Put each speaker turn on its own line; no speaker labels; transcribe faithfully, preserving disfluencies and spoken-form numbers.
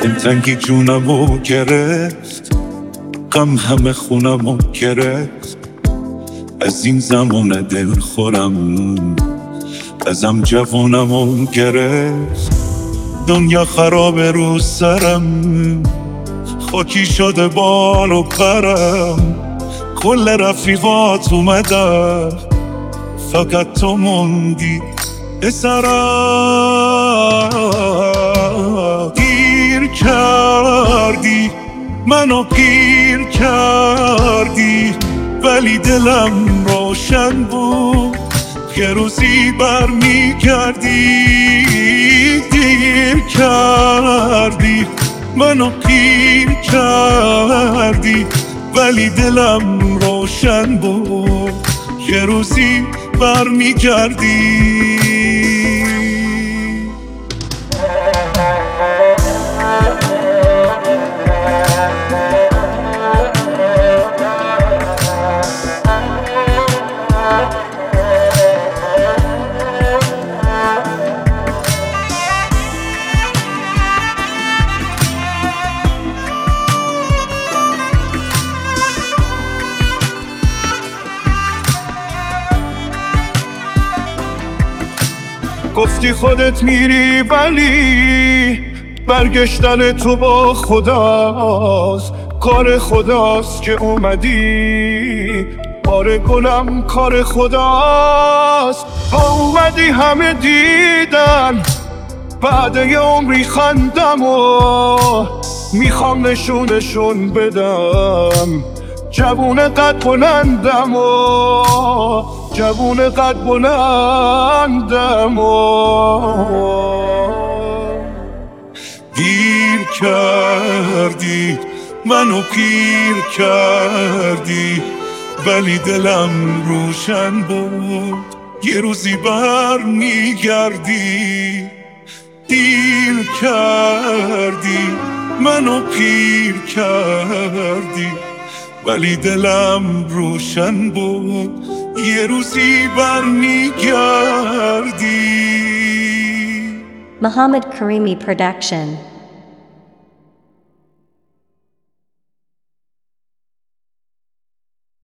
دلتنگی جونمو گرفت، غم همه خونمو گرفت. از این زمان دل خورم ازم جوانمو گرفت. دنیا خراب رو سرم، خاکی شده بال و پرم. کل رفیقات اومدن، فقط تو موندی سرم. گیر کردی منو گیر کردی، ولی دلم روشن بود که روزی بر می کردی. گیر کردی منو گیر کردی، ولی دلم روشن بود که روزی بر می کردی. گفتی خودت میری ولی برگشتن تو با خداست. کار خداست که اومدی، آره گلم کار خداست. اومدی همه دیدن بعد یه عمری خندم و میخوام نشونشون بدم جوون قد بلندم و جوون قد بلندم و گیر کردی منو پیر کردی، ولی دلم روشن بود یه روزی بر میگردی. دیر کردی منو پیر کردی، ولی دلم روشن بود یه روزی بر میگردی.
Muhammad Karimi Production.